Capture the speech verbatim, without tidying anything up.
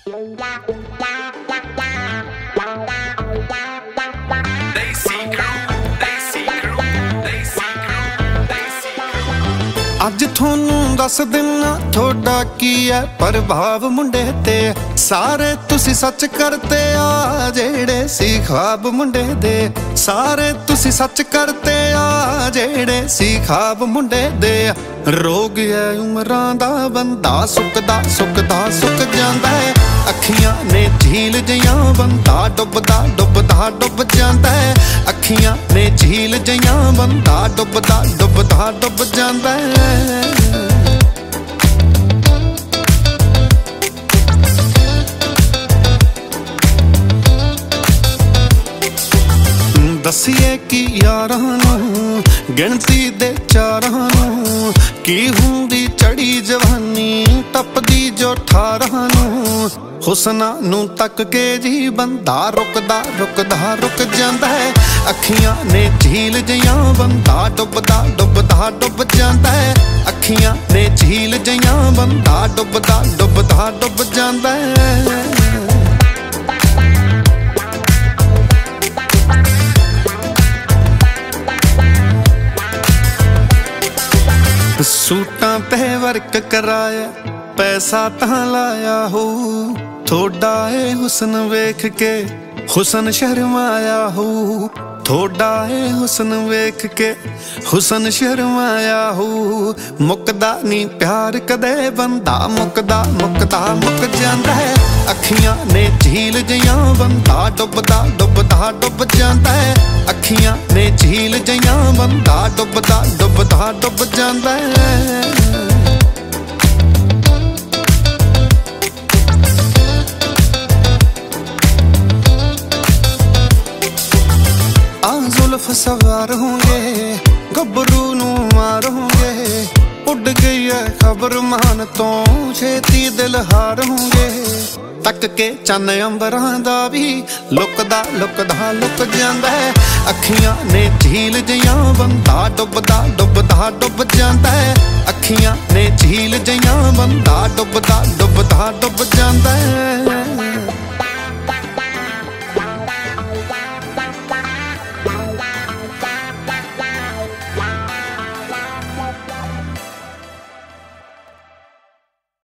ਅੱਜ ਤੁਹਾਨੂੰ ਦੱਸ ਦਿਨਾ ਤੁਹਾਡਾ ਕੀ ਹੈ ਪ੍ਰਭਾਵ ਮੁੰਡੇ ਤੇ। ਸਾਰੇ ਤੁਸੀਂ ਸੱਚ ਕਰਤੇ ਆ ਜਿਹੜੇ ਸੀ ख्वाब ਮੁੰਡੇ ਦੇ। ਸਾਰੇ ਤੁਸੀਂ ਸੱਚ ਕਰਤੇ ਆ ਜਿਹੜੇ ਸੀ ख्वाब ਮੁੰਡੇ ਦੇ। ਰੋਗ ਹੈ ਉਮਰਾਂ ਦਾ ਬੰਦਾ ਸੁੱਕਦਾ ਸੁੱਕਦਾ ਸੁੱਕ ਜਾਂਦਾ ਹੈ। ਅੱਖੀਆਂ ਨੇ ਝੀਲ ਜਿਹੀਆਂ ਬੰਦਾ ਡੁੱਬਦਾ ਡੁੱਬਦਾ ਡੁੱਬ ਜਾਂਦਾ ਹੈ। ਅੱਖੀਆਂ ਨੇ ਝੀਲ ਜਿਹੀਆਂ ਬੰਦਾ ਡੁੱਬਦਾ ਡੁੱਬਦਾ ਡੁੱਬ ਜਾਂਦਾ ਹੈ। ਦਸੀਏ ਕਿ ਯਾਰਾਂ ਨੂੰ ਗਿਣਤੀ ਦੇ ਚਾਰਾਂ ਨੂੰ ਕੀ ਹੁੰਦੀ ਚੜੀ ਜਵਾਨੀ ਟੱਪਦੀ ਜੋ ਠਾਰਾਂ ਨੂੰ। ਹੁਸਨਾਂ ਨੂੰ ਤੱਕ ਕੇ ਜੀ ਬੰਦਾ ਰੁਕਦਾ ਰੁਕਦਾ ਰੁਕ ਜਾਂਦਾ ਹੈ। ਅੱਖੀਆਂ ਨੇ ਝੀਲ ਜਿਹੀਆਂ ਬੰਦਾ ਡੁੱਬਦਾ ਡੁੱਬਦਾ ਡੁੱਬ ਜਾਂਦਾ ਹੈ। ਅੱਖੀਆਂ ਨੇ ਝੀਲ ਜਿਹੀਆਂ ਬੰਦਾ ਡੁੱਬਦਾ ਡੁੱਬਦਾ ਡੁੱਬ ਜਾਂਦਾ ਹੈ। ਸੂਟਾਂ ਤੇ ਵਰਕ ਕਰਾਇਆ ਪੈਸਾ ਤਾਂ ਲਾਇਆ ਹੋ। ਥੋੜਾ ਏ ਹੁਸਨ ਵੇਖ ਕੇ ਹੁਸਨ ਸ਼ਰਮਾਇਆ ਹੋ। ਥੋੜਾ ਏ ਹੁਸਨ ਵੇਖ ਕੇ ਹੁਸਨ ਸ਼ਰਮਾਇਆ ਹੋ। ਮੁੱਕਦਾ ਨੀ ਪਿਆਰ ਕਦੇ ਬੰਦਾ ਮੁੱਕਦਾ ਮੁੱਕਦਾ ਮੁੱਕ ਜਾਂਦਾ ਹੈ। ਅੱਖੀਆਂ ਨੇ ਝੀਲ ਜਿਹੀਆਂ ਬੰਦਾ ਡੁੱਬਦਾ ਡੁੱਬਦਾ ਡੁੱਬ ਜਾਂਦਾ ਹੈ। ਅੱਖੀਆਂ ਨੇ ਝੀਲ ਜਿਹੀਆਂ ਬੰਦਾ ਡੁੱਬਦਾ ਡੁੱਬਦਾ ਡੁੱਬ ਜਾਂਦਾ ਹੈ। जुल्फ सवार होंगे गबरू नू मार होंगे। उड़ गई है खबर मान तो छेती दिल हार होंगे। तक के चन अंबरां दा भी लुकदा लुकदा लुक जांदा है। अखियां ने झील जिहियां बंदा डुबदा डुबदा डुब जांदा है। अखियां ने झील जिहियां बंदा डुबदा डुबदा डुब जांदा है।